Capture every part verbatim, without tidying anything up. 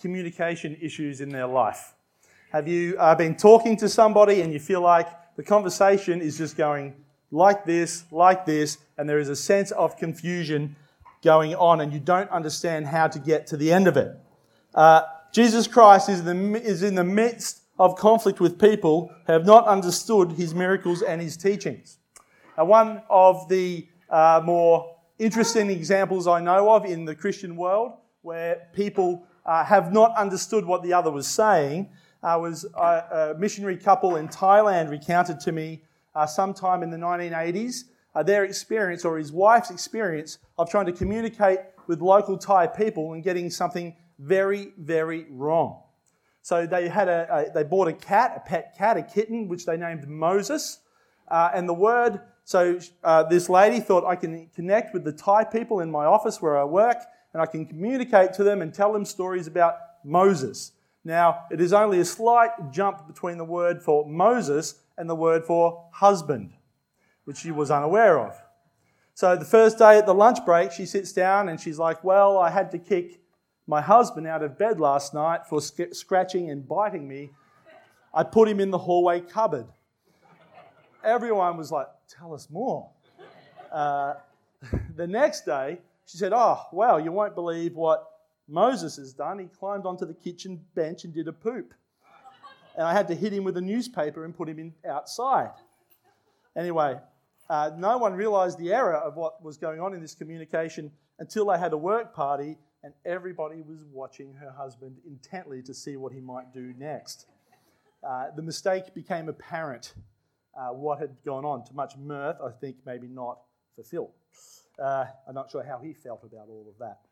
communication issues in their life? Have you uh, been talking to somebody and you feel like the conversation is just going like this, like this, and there is a sense of confusion going on and you don't understand how to get to the end of it? Uh, Jesus Christ is, the, is in the midst of conflict with people who have not understood his miracles and his teachings. Now, one of the uh, more interesting examples I know of in the Christian world where people uh, have not understood what the other was saying uh, was a, a missionary couple in Thailand recounted to me uh, sometime in the nineteen eighties uh, their experience, or his wife's experience, of trying to communicate with local Thai people and getting something very, very wrong. So they had a, a they bought a cat, a pet cat, a kitten, which they named Moses, uh, and the word. So uh, this lady thought, I can connect with the Thai people in my office where I work, and I can communicate to them and tell them stories about Moses. Now, it is only a slight jump between the word for Moses and the word for husband, which she was unaware of. So the first day at the lunch break, she sits down and she's like, well, I had to kick my husband out of bed last night for sc- scratching and biting me. I put him in the hallway cupboard. Everyone was like, tell us more. Uh, the next day, she said, oh, wow, you won't believe what Moses has done. He climbed onto the kitchen bench and did a poop. And I had to hit him with a newspaper and put him in outside. Anyway, uh, no one realised the error of what was going on in this communication until they had a work party and everybody was watching her husband intently to see what he might do next. Uh, the mistake became apparent. Uh, what had gone on, to much mirth, I think maybe not for Phil. Uh, I'm not sure how he felt about all of that.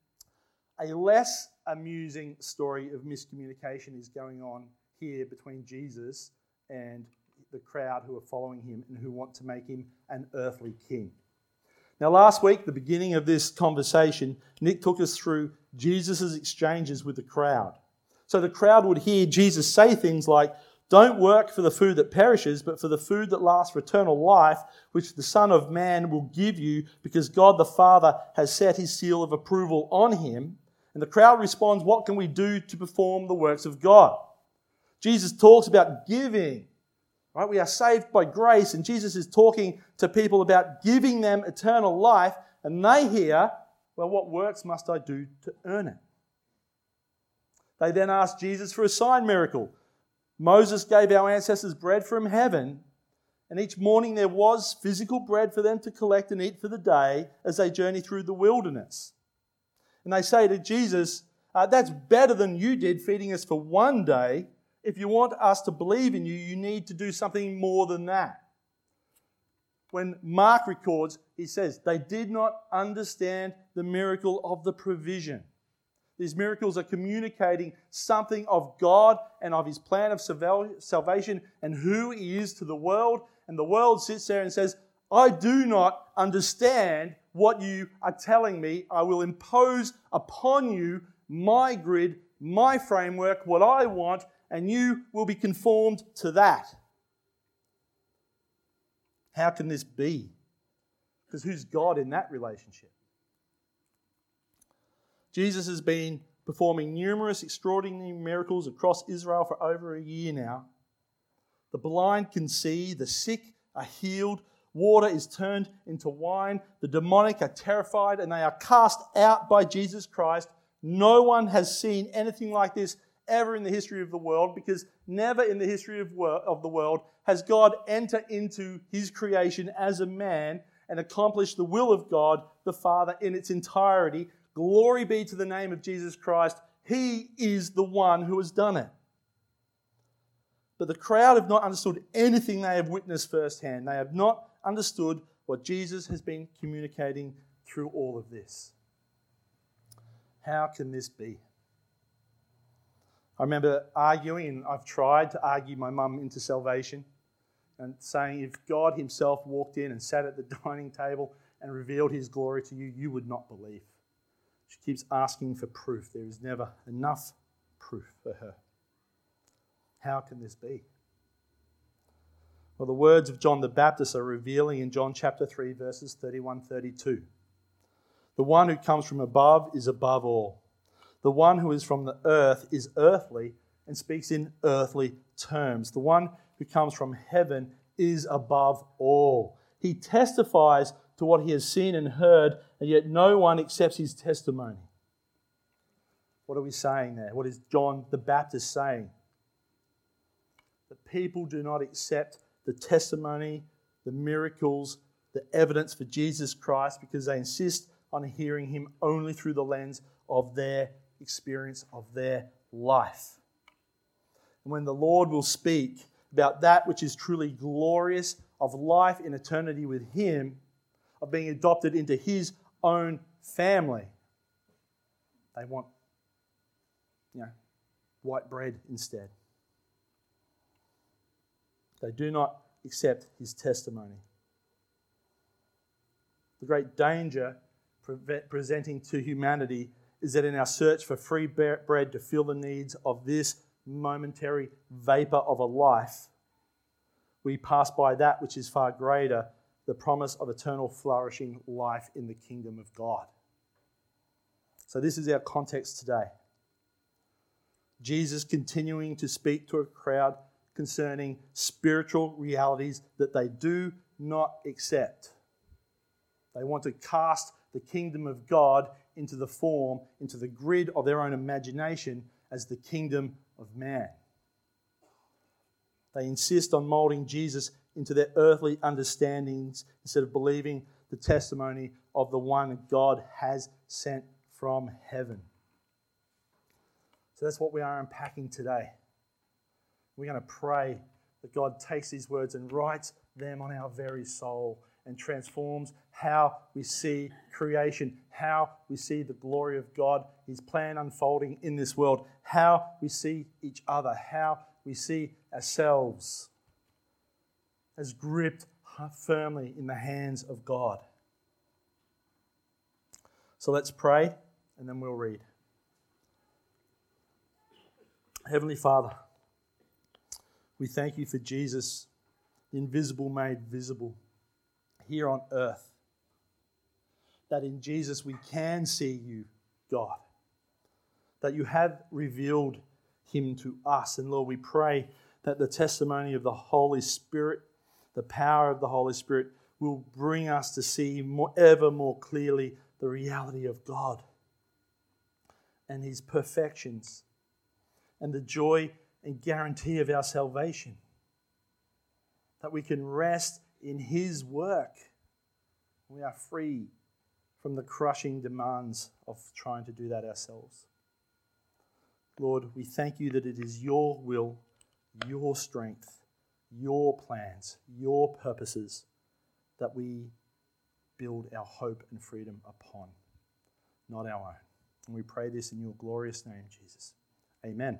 A less amusing story of miscommunication is going on here between Jesus and the crowd who are following him and who want to make him an earthly king. Now, last week, the beginning of this conversation, Nick took us through Jesus' exchanges with the crowd. So the crowd would hear Jesus say things like, don't work for the food that perishes, but for the food that lasts for eternal life, which the Son of Man will give you, because God the Father has set his seal of approval on him. And the crowd responds, what can we do to perform the works of God? Jesus talks about giving. Right? We are saved by grace, and Jesus is talking to people about giving them eternal life, and they hear, well, what works must I do to earn it? They then ask Jesus for a sign miracle. Moses gave our ancestors bread from heaven, and each morning there was physical bread for them to collect and eat for the day as they journey through the wilderness. And they say to Jesus, uh, that's better than you did feeding us for one day. If you want us to believe in you, you need to do something more than that. When Mark records, he says, they did not understand the miracle of the provision. These miracles are communicating something of God and of his plan of salvation and who he is to the world. And the world sits there and says, I do not understand what you are telling me. I will impose upon you my grid, my framework, what I want, and you will be conformed to that. How can this be? Because who's God in that relationship? Jesus has been performing numerous extraordinary miracles across Israel for over a year now. The blind can see, the sick are healed, water is turned into wine, the demonic are terrified and they are cast out by Jesus Christ. No one has seen anything like this ever in the history of the world, because never in the history of, wor- of the world has God entered into his creation as a man and accomplished the will of God the Father in its entirety. Glory be to the name of Jesus Christ. He is the one who has done it. But the crowd have not understood anything they have witnessed firsthand. They have not understood what Jesus has been communicating through all of this. How can this be? I remember arguing, and I've tried to argue my mum into salvation, and saying if God himself walked in and sat at the dining table and revealed his glory to you, you would not believe. She keeps asking for proof. There is never enough proof for her. How can this be? Well, the words of John the Baptist are revealing in John chapter three, verses thirty-one to thirty-two. The one who comes from above is above all. The one who is from the earth is earthly and speaks in earthly terms. The one who comes from heaven is above all. He testifies to what he has seen and heard, and yet no one accepts his testimony. What are we saying there? What is John the Baptist saying? That people do not accept the testimony, the miracles, the evidence for Jesus Christ because they insist on hearing him only through the lens of their experience of their life. And when the Lord will speak about that which is truly glorious, of life in eternity with him, of being adopted into his own family, they want, you know, white bread instead. They do not accept his testimony. The great danger pre- presenting to humanity is that in our search for free bread to fill the needs of this momentary vapor of a life, we pass by that which is far greater, the promise of eternal flourishing life in the kingdom of God. So this is our context today. Jesus continuing to speak to a crowd concerning spiritual realities that they do not accept. They want to cast the kingdom of God into the form, into the grid of their own imagination as the kingdom of man. They insist on moulding Jesus into their earthly understandings instead of believing the testimony of the one God has sent from heaven. So that's what we are unpacking today. We're going to pray that God takes these words and writes them on our very soul and transforms how we see creation, how we see the glory of God, his plan unfolding in this world, how we see each other, how we see ourselves as gripped firmly in the hands of God. So let's pray and then we'll read. Heavenly Father, we thank you for Jesus, the invisible made visible here on earth. That in Jesus we can see you, God. That you have revealed him to us. And Lord, we pray that the testimony of the Holy Spirit, the power of the Holy Spirit, will bring us to see more, ever more clearly the reality of God and his perfections and the joy and guarantee of our salvation. That we can rest in his work. We are free from the crushing demands of trying to do that ourselves. Lord, we thank you that it is your will, your strength, your plans, your purposes that we build our hope and freedom upon, not our own. And we pray this in your glorious name, Jesus. Amen.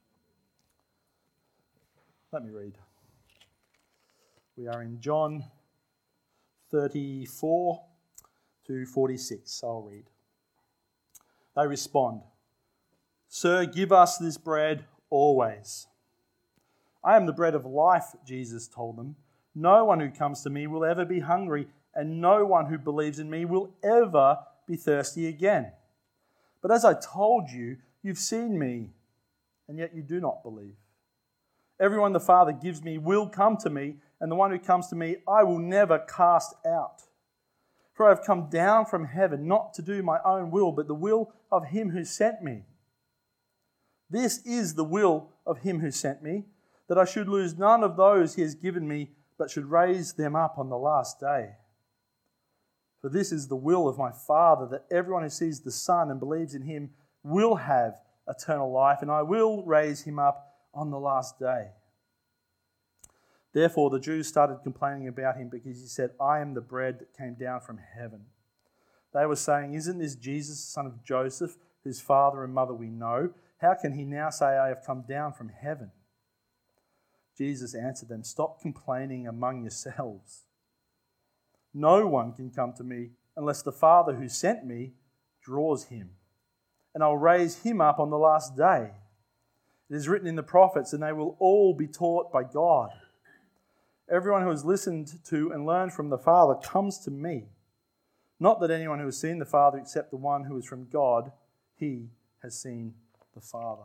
Let me read. We are in John thirty-four to forty-six. I'll read. They respond, "Sir, give us this bread always." "I am the bread of life," Jesus told them. "No one who comes to me will ever be hungry, and no one who believes in me will ever be thirsty again. But as I told you, you've seen me, and yet you do not believe. Everyone the Father gives me will come to me, and the one who comes to me I will never cast out. For I have come down from heaven not to do my own will, but the will of him who sent me. This is the will of him who sent me, that I should lose none of those he has given me, but should raise them up on the last day. For this is the will of my Father, that everyone who sees the Son and believes in him will have eternal life, and I will raise him up on the last day." Therefore the Jews started complaining about him because he said, "I am the bread that came down from heaven." They were saying, "Isn't this Jesus, the son of Joseph, whose father and mother we know? How can he now say, 'I have come down from heaven'?" Jesus answered them, "Stop complaining among yourselves. No one can come to me unless the Father who sent me draws him, and I'll raise him up on the last day. It is written in the prophets, and they will all be taught by God. Everyone who has listened to and learned from the Father comes to me. Not that anyone who has seen the Father except the one who is from God, he has seen the Father.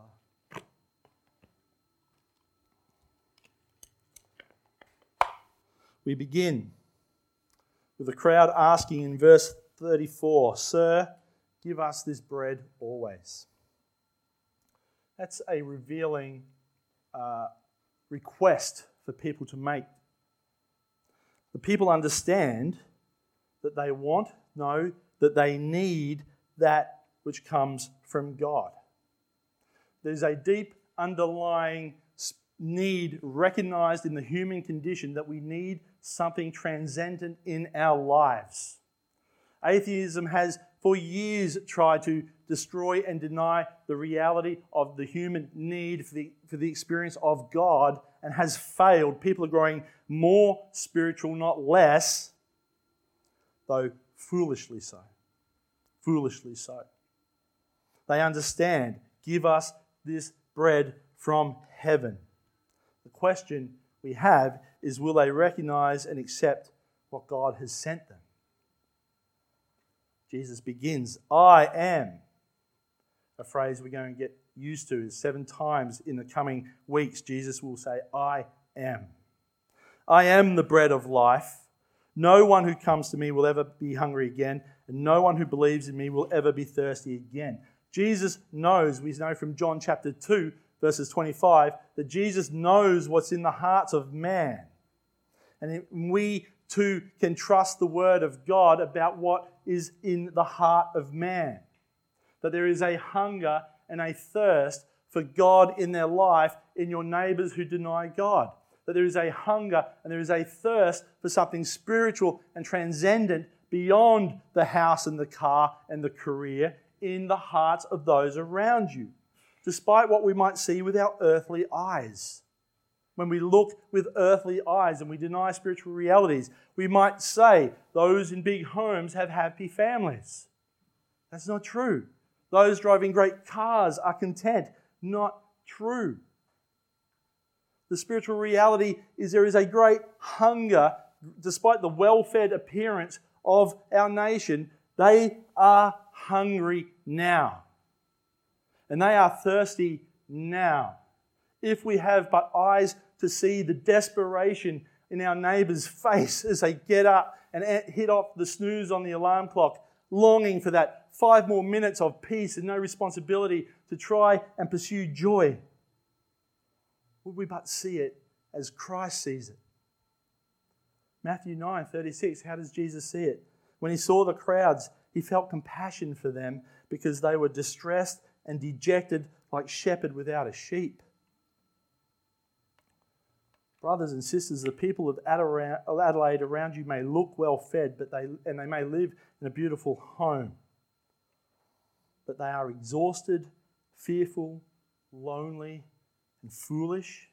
We begin with the crowd asking in verse thirty-four, "Sir, give us this bread always." That's a revealing uh, request for people to make. The people understand that they want, no, that they need that which comes from God. There's a deep underlying need recognized in the human condition that we need something transcendent in our lives. Atheism has for years tried to destroy and deny the reality of the human need for the, for the experience of God and has failed. People are growing more spiritual, not less, though foolishly so. Foolishly so. They understand, give us this bread from heaven. The question we have is, will they recognize and accept what God has sent them? Jesus begins, "I am," a phrase we're going to get used to. Seven times in the coming weeks, Jesus will say, "I am. I am the bread of life. No one who comes to me will ever be hungry again, and no one who believes in me will ever be thirsty again." Jesus knows, we know from John chapter two, verses twenty-five, that Jesus knows what's in the hearts of man. And we too can trust the word of God about what is in the heart of man. That there is a hunger and a thirst for God in their life in your neighbours who deny God. That there is a hunger and there is a thirst for something spiritual and transcendent beyond the house and the car and the career in the hearts of those around you, despite what we might see with our earthly eyes. When we look with earthly eyes and we deny spiritual realities, we might say those in big homes have happy families. That's not true. Those driving great cars are content. Not true. The spiritual reality is there is a great hunger, despite the well-fed appearance of our nation. They are hungry now. And they are thirsty now. If we have but eyes to see the desperation in our neighbour's face as they get up and hit off the snooze on the alarm clock, longing for that five more minutes of peace and no responsibility to try and pursue joy, would we but see it as Christ sees it? Matthew nine thirty-six, how does Jesus see it? When he saw the crowds, he felt compassion for them because they were distressed and dejected like shepherd without a sheep. Brothers and sisters, the people of Adelaide around you may look well fed, but they and they may live in a beautiful home. But they are exhausted, fearful, lonely, and foolish.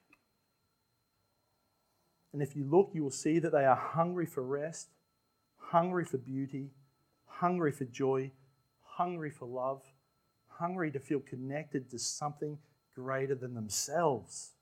And if you look, you will see that they are hungry for rest, hungry for beauty, hungry for joy, hungry for love, hungry to feel connected to something greater than themselves.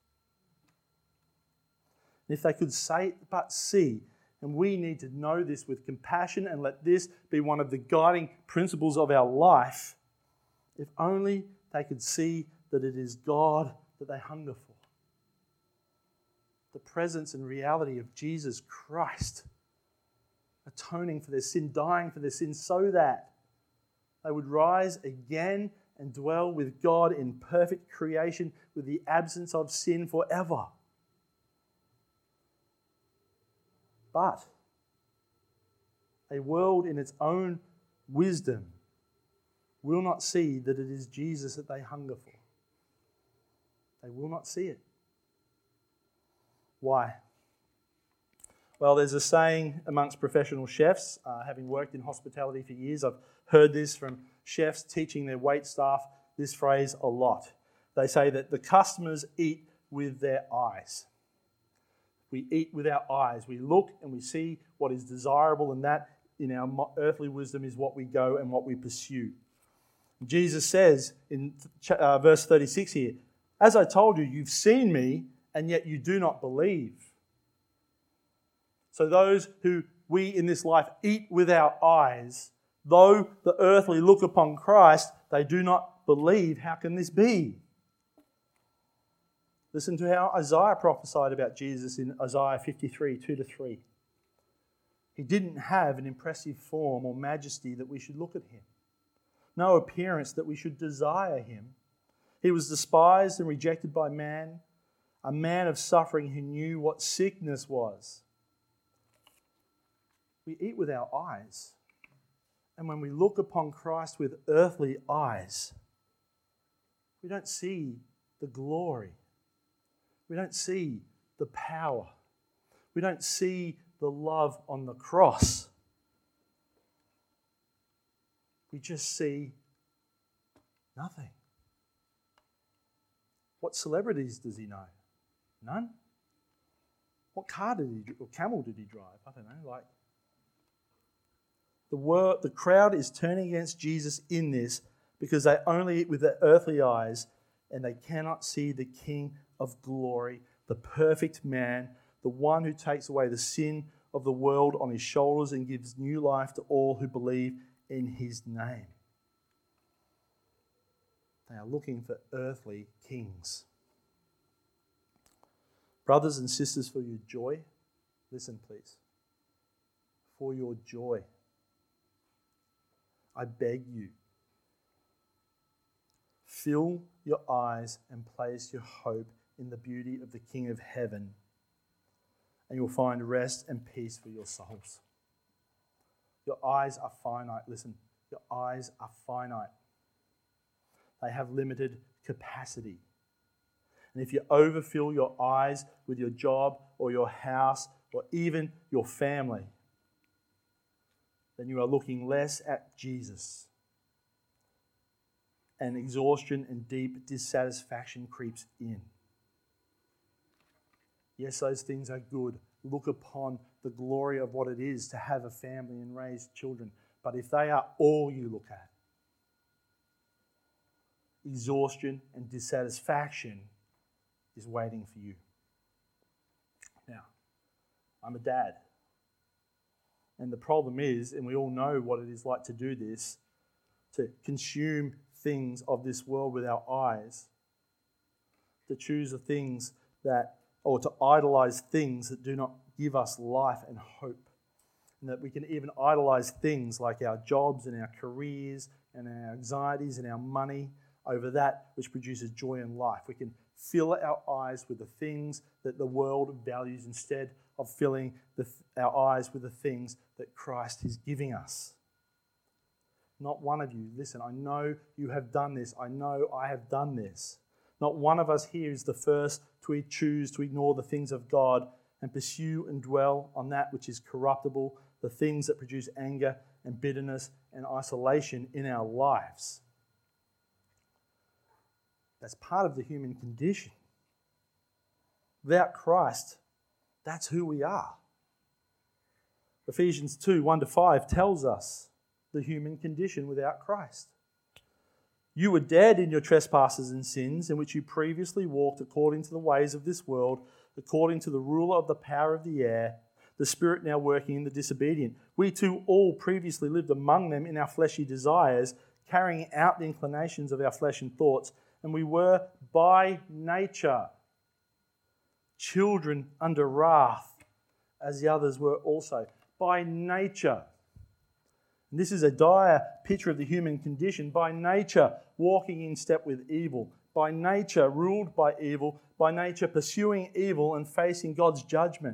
And if they could say but see, and we need to know this with compassion and let this be one of the guiding principles of our life, if only they could see that it is God that they hunger for. The presence and reality of Jesus Christ atoning for their sin, dying for their sin, so that they would rise again and dwell with God in perfect creation with the absence of sin forever. But a world in its own wisdom will not see that it is Jesus that they hunger for. They will not see it. Why? Well, there's a saying amongst professional chefs. Uh, having worked in hospitality for years, I've heard this from chefs teaching their wait staff this phrase a lot. They say that the customers eat with their eyes. We eat with our eyes. We look and we see what is desirable, and that in our earthly wisdom is what we go and what we pursue. Jesus says in uh, verse thirty-six here, "As I told you, you've seen me, and yet you do not believe." So those who we in this life eat with our eyes, though the earthly look upon Christ, they do not believe. How can this be? Listen to how Isaiah prophesied about Jesus in Isaiah fifty-three, two to three. He didn't have an impressive form or majesty that we should look at him. No appearance that we should desire him. He was despised and rejected by man, a man of suffering who knew what sickness was. We eat with our eyes. And when we look upon Christ with earthly eyes, we don't see the glory. We don't see the power. We don't see the love on the cross. We just see nothing. What celebrities does he know? None. What car did he, or camel did he drive? I don't know. Like the word, the crowd is turning against Jesus in this because they only eat with their earthly eyes and they cannot see the King of glory, the perfect man, the one who takes away the sin of the world on his shoulders and gives new life to all who believe in his name. They are looking for earthly kings. Brothers and sisters, for your joy, listen please. For your joy, I beg you, fill your eyes and place your hope in the beauty of the King of heaven, and you'll find rest and peace for your souls. Your eyes are finite. Listen, your eyes are finite. They have limited capacity. And if you overfill your eyes with your job or your house or even your family, then you are looking less at Jesus. And exhaustion and deep dissatisfaction creeps in. Yes, those things are good. Look upon the glory of what it is to have a family and raise children. But if they are all you look at, exhaustion and dissatisfaction is waiting for you. Now, I'm a dad. And the problem is, and we all know what it is like to do this, to consume things of this world with our eyes, to choose the things that, or to idolize things that do not give us life and hope. And that we can even idolize things like our jobs and our careers and our anxieties and our money over that which produces joy in life. We can fill our eyes with the things that the world values instead of filling the, our eyes with the things that Christ is giving us. Not one of you, listen, I know you have done this. I know I have done this. Not one of us here is the first to choose to ignore the things of God and pursue and dwell on that which is corruptible, the things that produce anger and bitterness and isolation in our lives. That's part of the human condition. Without Christ, that's who we are. Ephesians two, one to five tells us the human condition without Christ. You were dead in your trespasses and sins, in which you previously walked according to the ways of this world, according to the ruler of the power of the air, the spirit now working in the disobedient. We too all previously lived among them in our fleshly desires, carrying out the inclinations of our flesh and thoughts, and we were by nature children under wrath, as the others were also. By nature. And this is a dire picture of the human condition. By nature, walking in step with evil. By nature, ruled by evil. By nature, pursuing evil and facing God's judgment.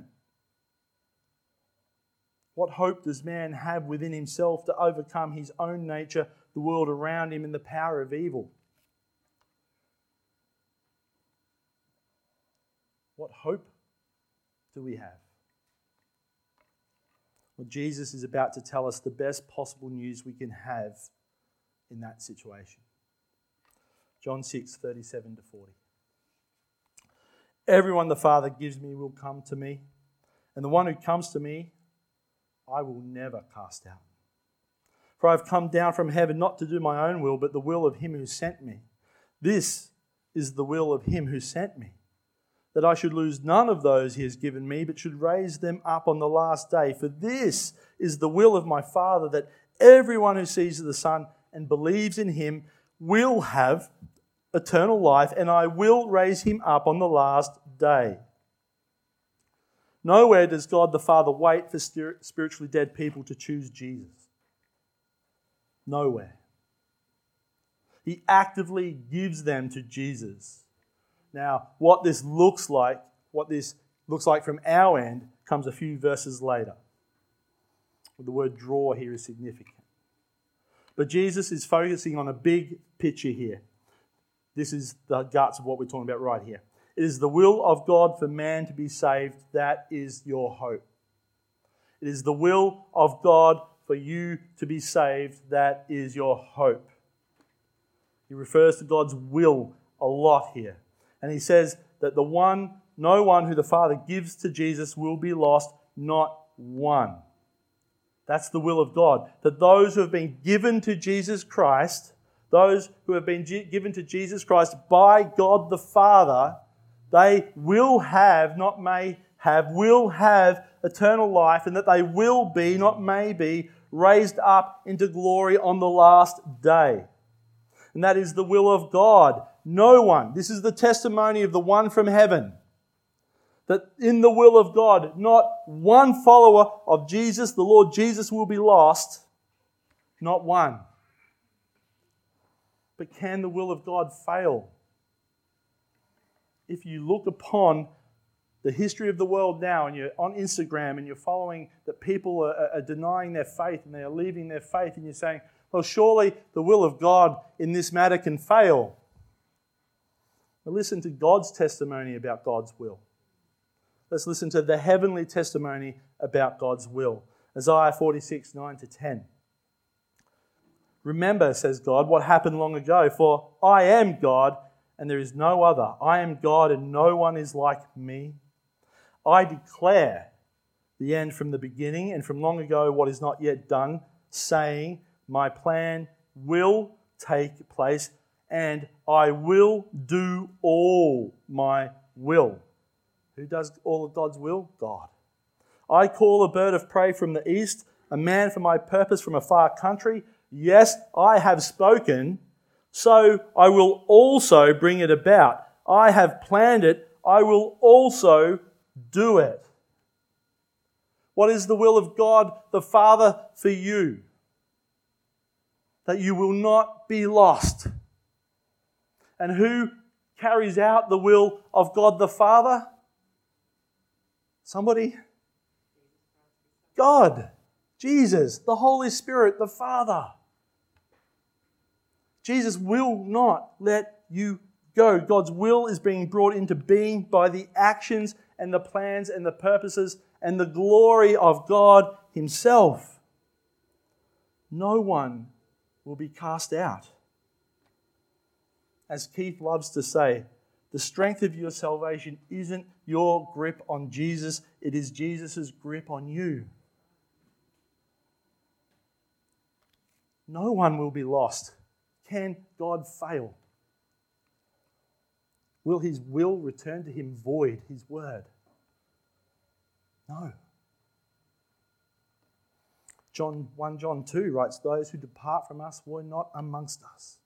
What hope does man have within himself to overcome his own nature, the world around him, and the power of evil? What hope do we have? Well, Jesus is about to tell us the best possible news we can have in that situation. John six, thirty-seven to forty. Everyone the Father gives me will come to me, and the one who comes to me, I will never cast out. For I have come down from heaven not to do my own will, but the will of him who sent me. This is the will of him who sent me, that I should lose none of those he has given me, but should raise them up on the last day. For this is the will of my Father, that everyone who sees the Son and believes in him will have eternal life, and I will raise him up on the last day. Nowhere does God the Father wait for spiritually dead people to choose Jesus. Nowhere. He actively gives them to Jesus. Now, what this looks like, what this looks like from our end, comes a few verses later. The word draw here is significant. But Jesus is focusing on a big picture here. This is the guts of what we're talking about right here. It is the will of God for man to be saved. That is your hope. It is the will of God for you to be saved. That is your hope. He refers to God's will a lot here. And he says that the one, no one who the Father gives to Jesus will be lost, not one. That's the will of God. That those who have been given to Jesus Christ, those who have been given to Jesus Christ by God the Father, they will have, not may have, will have eternal life, and that they will be, not may be, raised up into glory on the last day. And that is the will of God. No one, this is the testimony of the one from heaven, that in the will of God, not one follower of Jesus, the Lord Jesus, will be lost. Not one. But can the will of God fail? If you look upon the history of the world now, and you're on Instagram and you're following that people are, are denying their faith and they are leaving their faith, and you're saying, well, surely the will of God in this matter can fail. But listen to God's testimony about God's will. Let's listen to the heavenly testimony about God's will. Isaiah forty-six, nine to ten. Remember, says God, what happened long ago, for I am God and there is no other. I am God and no one is like me. I declare the end from the beginning and from long ago what is not yet done, saying, my plan will take place and I will do all my will. Who does all of God's will? God. I call a bird of prey from the east, a man for my purpose from a far country. Yes, I have spoken, so I will also bring it about. I have planned it, I will also do it. What is the will of God the Father for you? That you will not be lost. And who carries out the will of God the Father? Somebody? God, Jesus, the Holy Spirit, the Father. Jesus will not let you go. God's will is being brought into being by the actions and the plans and the purposes and the glory of God Himself. No one will be cast out. As Keith loves to say, the strength of your salvation isn't your grip on Jesus, it is Jesus' grip on you. No one will be lost. Can God fail? Will His will return to Him void, His word? No. John First John two writes, those who depart from us were not amongst us.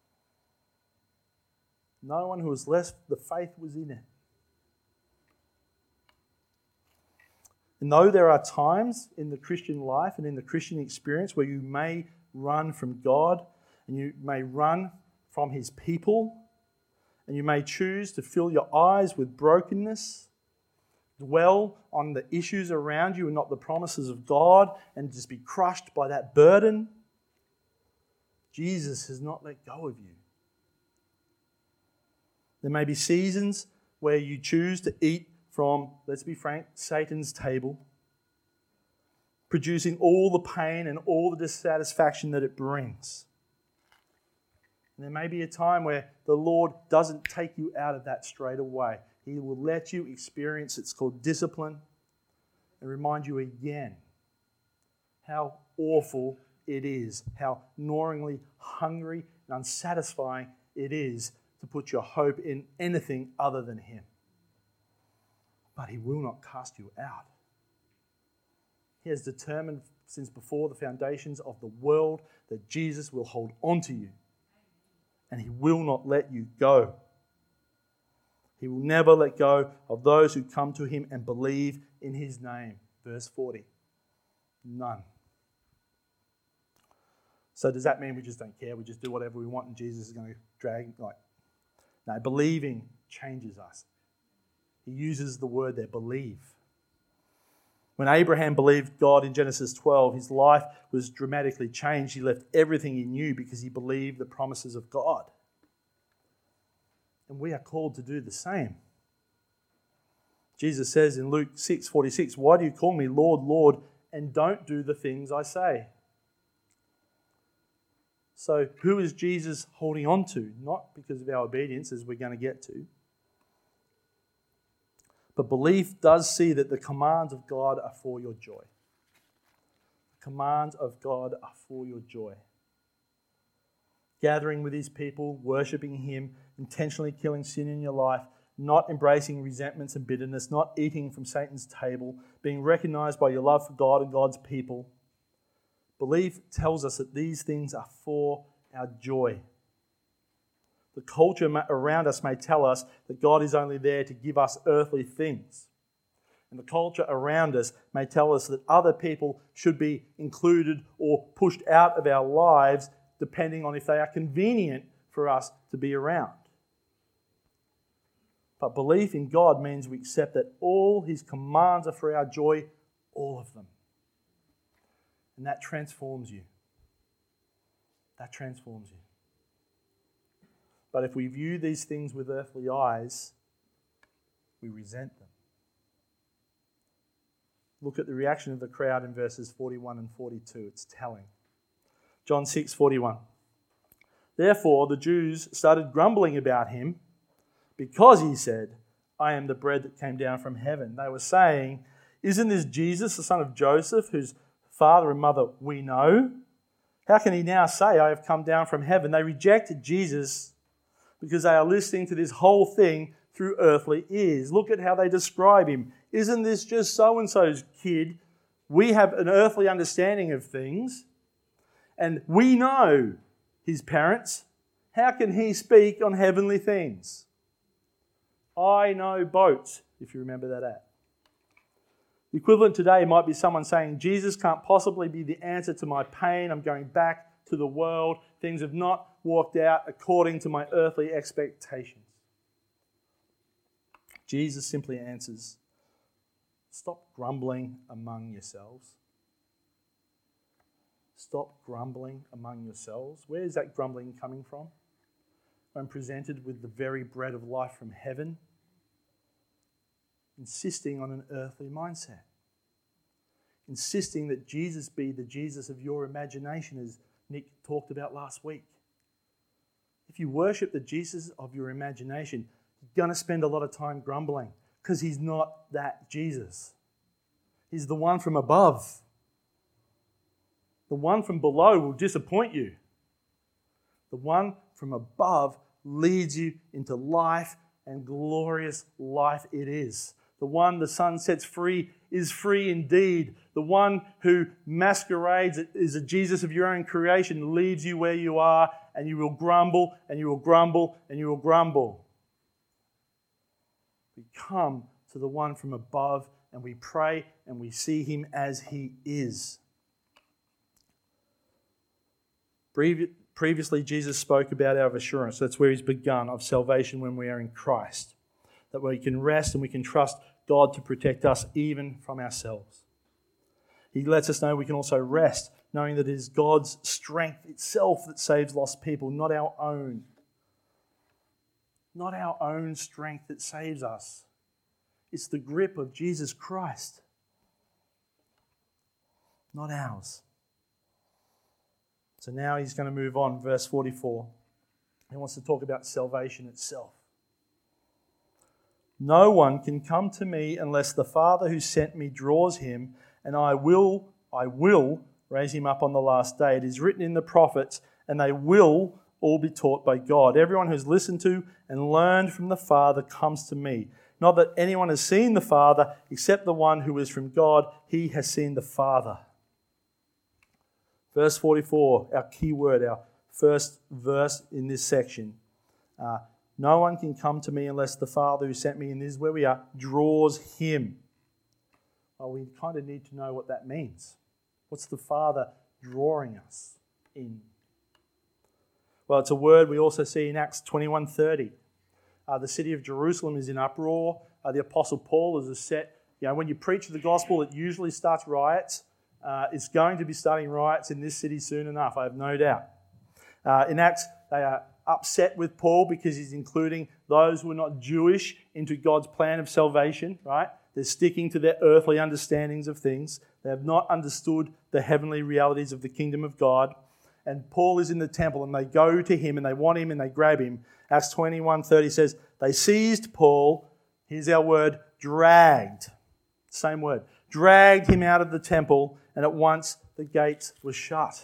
No one who was left, the faith was in it. And though there are times in the Christian life and in the Christian experience where you may run from God and you may run from His people and you may choose to fill your eyes with brokenness, dwell on the issues around you and not the promises of God, and just be crushed by that burden, Jesus has not let go of you. There may be seasons where you choose to eat from, let's be frank, Satan's table, producing all the pain and all the dissatisfaction that it brings. And there may be a time where the Lord doesn't take you out of that straight away. He will let you experience, it's called discipline, and remind you again how awful it is, how gnawingly hungry and unsatisfying it is to put your hope in anything other than Him. But He will not cast you out. He has determined since before the foundations of the world that Jesus will hold on to you. and he will not let you go. He will never let go of those who come to him and believe in his name. Verse forty. None. So does that mean we just don't care? We just do whatever we want and Jesus is going to drag? Like, no, believing changes us. He uses the word there, believe. When Abraham believed God in Genesis twelve, his life was dramatically changed. He left everything he knew because he believed the promises of God. And we are called to do the same. Jesus says in Luke six forty-six, "Why do you call me Lord, Lord, and don't do the things I say?" So who is Jesus holding on to? Not because of our obedience, as we're going to get to. But belief does see that the commands of God are for your joy. The commands of God are for your joy. Gathering with his people, worshipping him, intentionally killing sin in your life, not embracing resentments and bitterness, not eating from Satan's table, being recognized by your love for God and God's people. Belief tells us that these things are for our joy. The culture around us may tell us that God is only there to give us earthly things. And the culture around us may tell us that other people should be included or pushed out of our lives depending on if they are convenient for us to be around. But belief in God means we accept that all his commands are for our joy, all of them. And that transforms you. That transforms you. But if we view these things with earthly eyes, we resent them. Look at the reaction of the crowd in verses forty-one and forty-two. It's telling. John six forty-one. Therefore the Jews started grumbling about him because he said, "I am the bread that came down from heaven." They were saying, "Isn't this Jesus, the son of Joseph, whose father and mother we know? How can he now say, 'I have come down from heaven'?" They rejected Jesus because they are listening to this whole thing through earthly ears. Look at how they describe him. "Isn't this just so-and-so's kid? We have an earthly understanding of things, and we know his parents. How can he speak on heavenly things?" I know boats, if you remember that ad. The equivalent today might be someone saying, "Jesus can't possibly be the answer to my pain. I'm going back to the world. Things have not worked out according to my earthly expectations." Jesus simply answers, "Stop grumbling among yourselves." Stop grumbling among yourselves. Where is that grumbling coming from? When presented with the very bread of life from heaven, insisting on an earthly mindset. Insisting that Jesus be the Jesus of your imagination, as Nick talked about last week. If you worship the Jesus of your imagination, you're going to spend a lot of time grumbling because he's not that Jesus. He's the one from above. The one from below will disappoint you. The one from above leads you into life, and glorious life it is. The one the Son sets free is free indeed. The one who masquerades as a Jesus of your own creation leaves you where you are, and you will grumble, and you will grumble, and you will grumble. We come to the one from above, and we pray, and we see him as he is. Previously, Jesus spoke about our assurance. That's where he's begun, of salvation when we are in Christ. That we can rest and we can trust God to protect us even from ourselves. He lets us know we can also rest, knowing that it is God's strength itself that saves lost people, not our own. Not our own strength that saves us. It's the grip of Jesus Christ, not ours. So now he's going to move on, verse forty-four. He wants to talk about salvation itself. "No one can come to me unless the Father who sent me draws him, and I will, I will raise him up on the last day. It is written in the prophets, and they will all be taught by God. Everyone who's listened to and learned from the Father comes to me. Not that anyone has seen the Father, except the one who is from God. He has seen the Father." Verse forty-four, our key word, our first verse in this section. Uh, no one can come to me unless the Father who sent me, and this is where we are, draws him. Well, we kind of need to know what that means. What's the Father drawing us in? Well, it's a word we also see in Acts twenty-one thirty. Uh, the city of Jerusalem is in uproar. Uh, the Apostle Paul is set. You know, when you preach the gospel, it usually starts riots. Uh, it's going to be starting riots in this city soon enough, I have no doubt. Uh, in Acts, they are upset with Paul because he's including those who are not Jewish into God's plan of salvation, right? They're sticking to their earthly understandings of things. They have not understood the heavenly realities of the kingdom of God. And Paul is in the temple and they go to him and they want him and they grab him. Acts twenty-one thirty says, they seized Paul, here's our word, dragged. Same word. Dragged him out of the temple, and at once the gates were shut.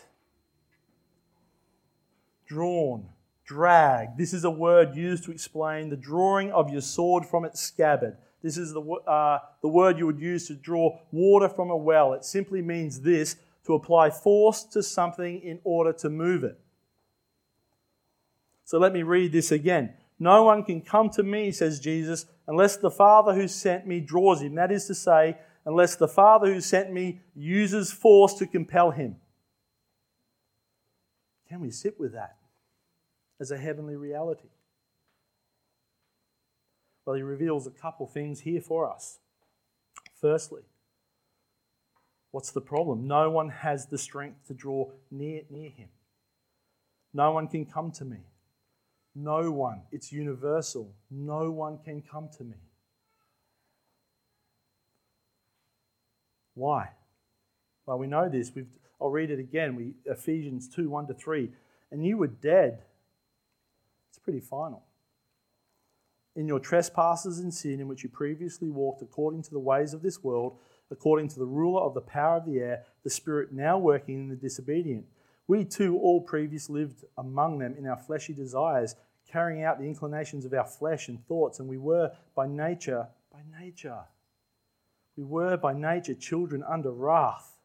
Drawn, dragged. This is a word used to explain the drawing of your sword from its scabbard. This is the, uh, the word you would use to draw water from a well. It simply means this, to apply force to something in order to move it. So let me read this again. No one can come to me, says Jesus, unless the Father who sent me draws him. That is to say, unless the Father who sent me uses force to compel him. Can we sit with that as a heavenly reality? Well, he reveals a couple things here for us. Firstly, what's the problem? No one has the strength to draw near, near him. No one can come to me. No one. It's universal. No one can come to me. Why? Well, we know this. We've, I'll read it again. We, Ephesians two, one to three. And you were dead. It's pretty final. In your trespasses and sin in which you previously walked according to the ways of this world, according to the ruler of the power of the air, the spirit now working in the disobedient. We too all previously lived among them in our fleshy desires, carrying out the inclinations of our flesh and thoughts, and we were by nature, by nature, we were by nature children under wrath.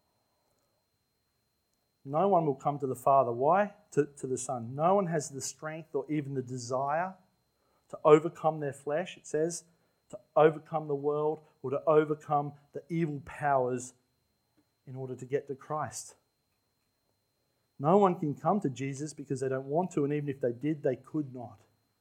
No one will come to the Father. Why? To, to the Son. No one has the strength or even the desire to overcome their flesh, it says, to overcome the world or to overcome the evil powers in order to get to Christ. No one can come to Jesus because they don't want to, and even if they did, they could not.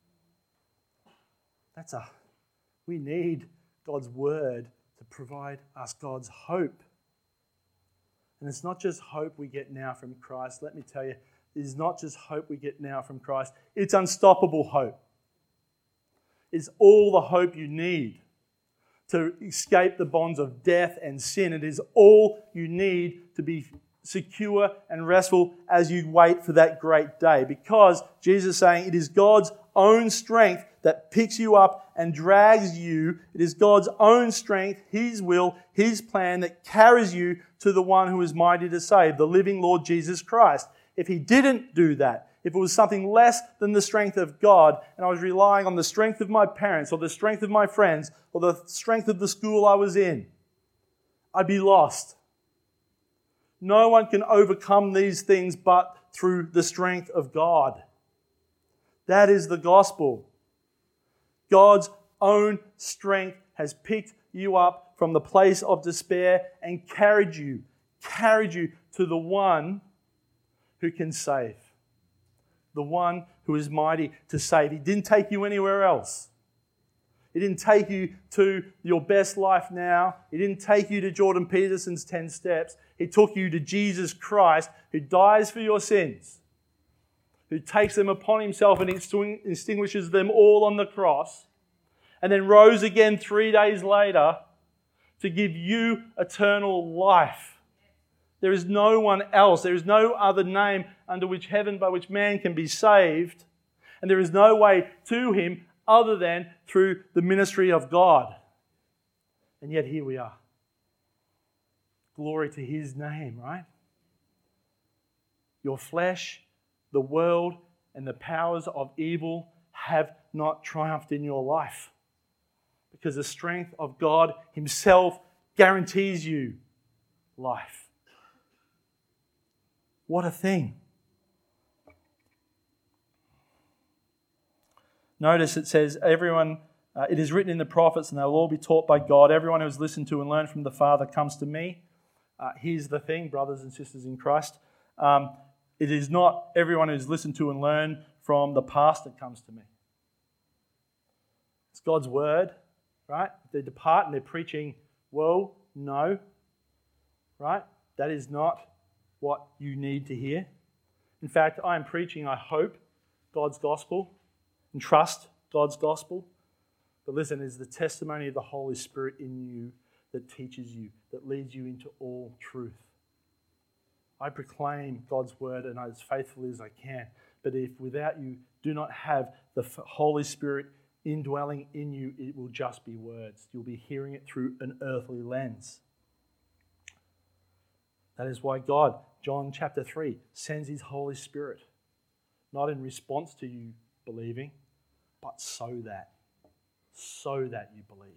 That's a, we need God's word to provide us God's hope. And it's not just hope we get now from Christ. Let me tell you, it is not just hope we get now from Christ. It's unstoppable hope. It's all the hope you need to escape the bonds of death and sin. It is all you need to be secure and restful as you wait for that great day. Because Jesus is saying it is God's own strength that picks you up and drags you. It is God's own strength, His will, His plan that carries you to the one who is mighty to save, the living Lord Jesus Christ. If He didn't do that, if it was something less than the strength of God, and I was relying on the strength of my parents or the strength of my friends or the strength of the school I was in, I'd be lost. No one can overcome these things but through the strength of God. That is the gospel. God's own strength has picked you up from the place of despair and carried you, carried you to the one who can save. The one who is mighty to save. He didn't take you anywhere else. He didn't take you to your best life now. He didn't take you to Jordan Peterson's ten steps. He took you to Jesus Christ, who dies for your sins, who takes them upon Himself and extinguishes them all on the cross, and then rose again three days later to give you eternal life. There is no one else. There is no other name under which heaven by which man can be saved. And there is no way to Him other than through the ministry of God. And yet here we are. Glory to His name, right? Your flesh, the world, and the powers of evil have not triumphed in your life. Because the strength of God Himself guarantees you life. What a thing. Notice it says, everyone, uh, it is written in the prophets and they will all be taught by God. Everyone who has listened to and learned from the Father comes to me. Uh, here's the thing, brothers and sisters in Christ. Um, it is not everyone who's listened to and learned from the pastor comes to me. It's God's word, right? If they depart and they're preaching, well, no, right? That is not what you need to hear. In fact, I am preaching, I hope, God's gospel and trust God's gospel. But listen, it's the testimony of the Holy Spirit in you that teaches you, that leads you into all truth. I proclaim God's word and as faithfully as I can. But if without you do not have the Holy Spirit indwelling in you, it will just be words. You'll be hearing it through an earthly lens. That is why God, John chapter three, sends his Holy Spirit, not in response to you believing, but so that, so that you believe.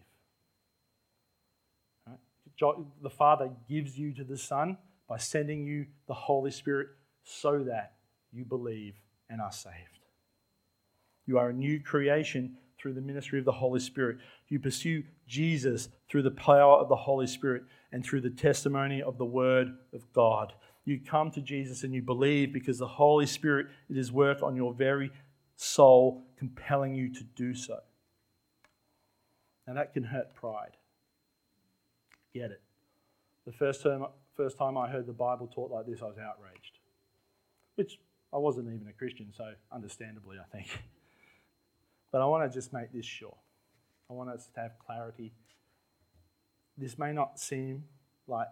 Right? The Father gives you to the Son by sending you the Holy Spirit so that you believe and are saved. You are a new creation through the ministry of the Holy Spirit. You pursue Jesus through the power of the Holy Spirit and through the testimony of the Word of God. You come to Jesus and you believe because the Holy Spirit did His work on your very soul, compelling you to do so. Now that can hurt pride. Get it. The first time, first time I heard the Bible taught like this, I was outraged. Which I wasn't even a Christian, so understandably, I think. But I want to just make this sure. I want us to have clarity. This may not seem like,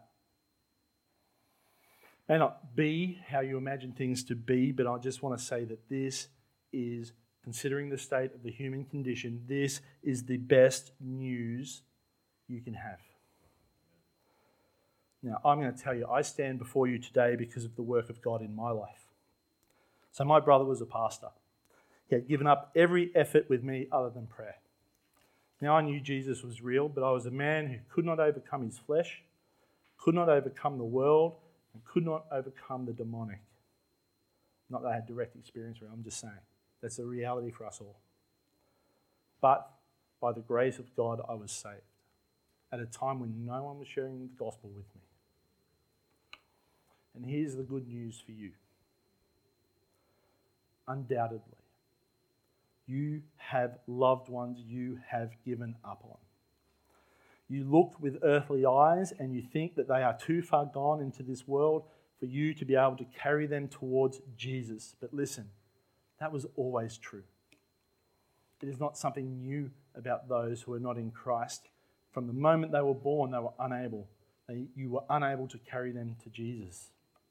may not be how you imagine things to be, but I just want to say that this is, considering the state of the human condition, this is the best news you can have. Now, I'm going to tell you, I stand before you today because of the work of God in my life. So my brother was a pastor. He had given up every effort with me other than prayer. Now, I knew Jesus was real, but I was a man who could not overcome his flesh, could not overcome the world, and could not overcome the demonic. Not that I had direct experience with it, I'm just saying. That's a reality for us all. But by the grace of God, I was saved at a time when no one was sharing the gospel with me. And here's the good news for you. Undoubtedly, you have loved ones you have given up on. You look with earthly eyes and you think that they are too far gone into this world for you to be able to carry them towards Jesus. But listen, that was always true. It is not something new about those who are not in Christ. From the moment they were born, they were unable. They, you were unable to carry them to Jesus.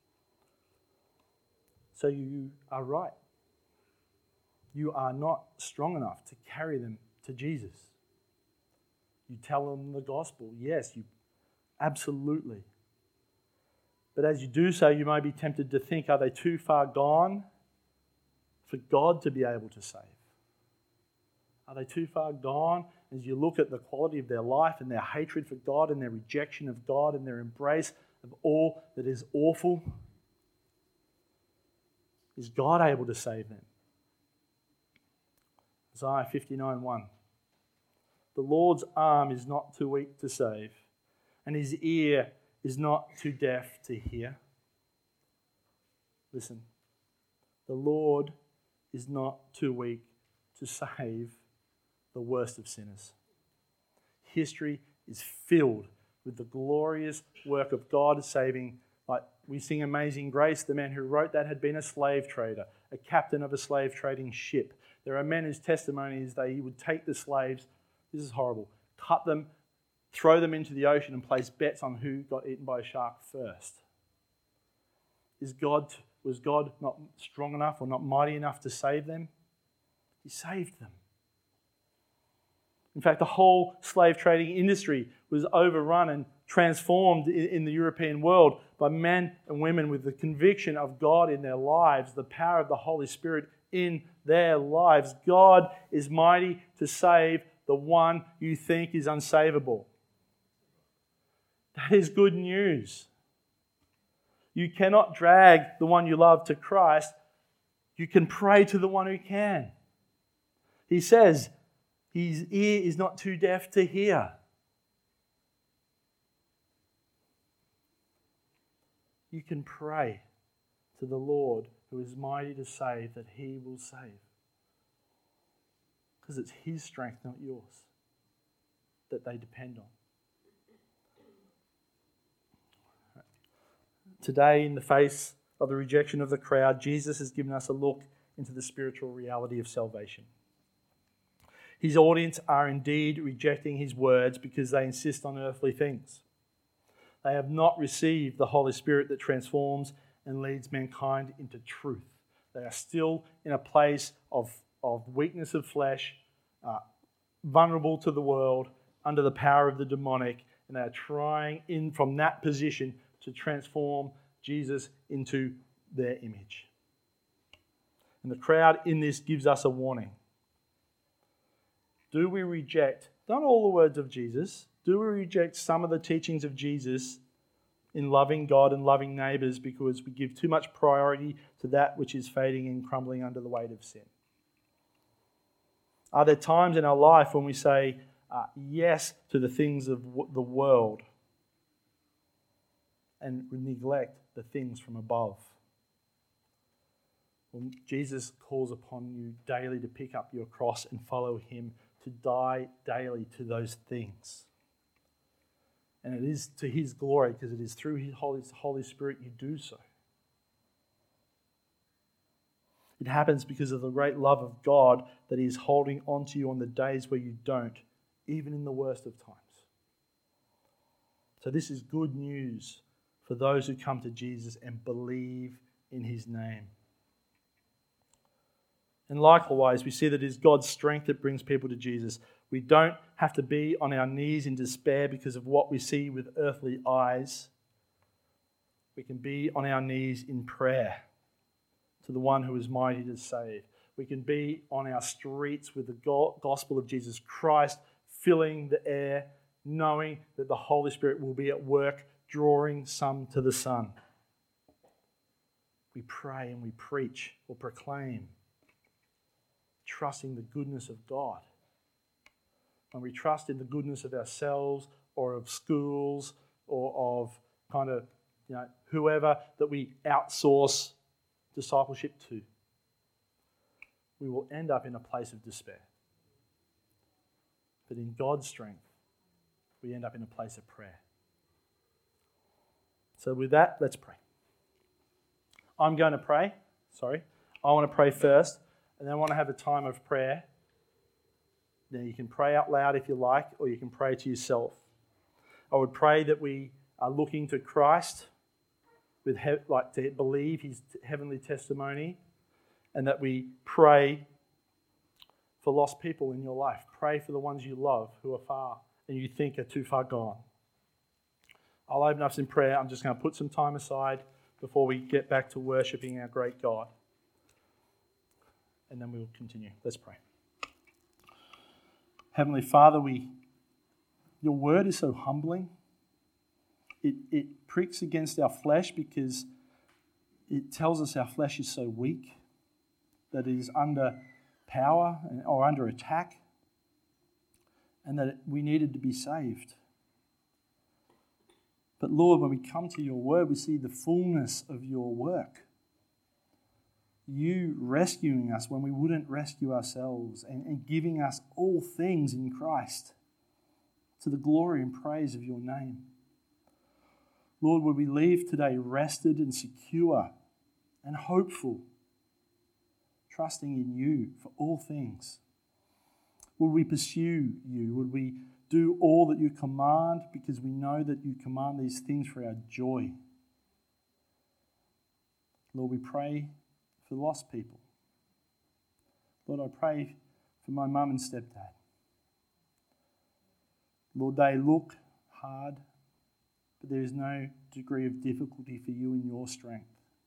So you are right. You are not strong enough to carry them to Jesus. You tell them the gospel. Yes, you absolutely. But as you do so, you may be tempted to think, are they too far gone for God to be able to save? Are they too far gone as you look at the quality of their life and their hatred for God and their rejection of God and their embrace of all that is awful? Is God able to save them? Isaiah fifty-nine one. The Lord's arm is not too weak to save, and his ear is not too deaf to hear. Listen, the Lord is not too weak to save the worst of sinners. History is filled with the glorious work of God saving. Like we sing Amazing Grace, the man who wrote that had been a slave trader, a captain of a slave trading ship. There are men whose testimony is that he would take the slaves, this is horrible, cut them, throw them into the ocean and place bets on who got eaten by a shark first. Is God, was God not strong enough or not mighty enough to save them? He saved them. In fact, the whole slave trading industry was overrun and transformed in the European world by men and women with the conviction of God in their lives, the power of the Holy Spirit in their lives. God is mighty to save the one you think is unsavable. That is good news. You cannot drag the one you love to Christ. You can pray to the one who can. He says his ear is not too deaf to hear. You can pray to the Lord who is mighty to save, that he will save. Because it's his strength, not yours, that they depend on. Today, in the face of the rejection of the crowd, Jesus has given us a look into the spiritual reality of salvation. His audience are indeed rejecting his words because they insist on earthly things. They have not received the Holy Spirit that transforms and leads mankind into truth. They are still in a place of, of weakness of flesh, uh, vulnerable to the world, under the power of the demonic, and they are trying in from that position to transform Jesus into their image. And the crowd in this gives us a warning. Do we reject, not all the words of Jesus, do we reject some of the teachings of Jesus in loving God and loving neighbours because we give too much priority to that which is fading and crumbling under the weight of sin? Are there times in our life when we say uh, yes to the things of w- the world and neglect the things from above? Well, Jesus calls upon you daily to pick up your cross and follow him, to die daily to those things. And it is to his glory, because it is through his Holy, Holy Spirit you do so. It happens because of the great love of God that he is holding on to you on the days where you don't, even in the worst of times. So this is good news for those who come to Jesus and believe in his name. And likewise, we see that it is God's strength that brings people to Jesus. We don't have to be on our knees in despair because of what we see with earthly eyes. We can be on our knees in prayer to the one who is mighty to save. We can be on our streets with the gospel of Jesus Christ filling the air, knowing that the Holy Spirit will be at work drawing some to the Son. We pray and we preach or proclaim, trusting the goodness of God. When we trust in the goodness of ourselves or of schools or of kind of, you know, whoever that we outsource discipleship to, we will end up in a place of despair. But in God's strength, we end up in a place of prayer. So with that, let's pray. I'm going to pray. Sorry. I want to pray first, and then I want to have a time of prayer. Now you can pray out loud if you like, or you can pray to yourself. I would pray that we are looking to Christ with he- like to believe his heavenly testimony, and that we pray for lost people in your life. Pray for the ones you love who are far and you think are too far gone. I'll open us in prayer. I'm just going to put some time aside before we get back to worshipping our great God. And then we'll continue. Let's pray. Heavenly Father, we, your word is so humbling. It, it pricks against our flesh because it tells us our flesh is so weak, that it is under power or under attack, and that we needed to be saved. But Lord, when we come to your word, we see the fullness of your work. You rescuing us when we wouldn't rescue ourselves, and, and giving us all things in Christ to the glory and praise of your name. Lord, would we leave today rested and secure and hopeful, trusting in you for all things? Would we pursue you? Would we do all that you command, because we know that you command these things for our joy? Lord, we pray for lost people. Lord, I pray for my mum and stepdad. Lord, they look hard, but there is no degree of difficulty for you in your strength.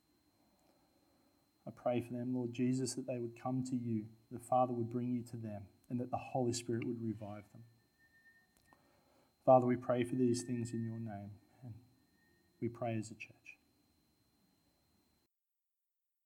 I pray for them, Lord Jesus, that they would come to you, the Father would bring you to them, and that the Holy Spirit would revive them. Father, we pray for these things in your name, and we pray as a church.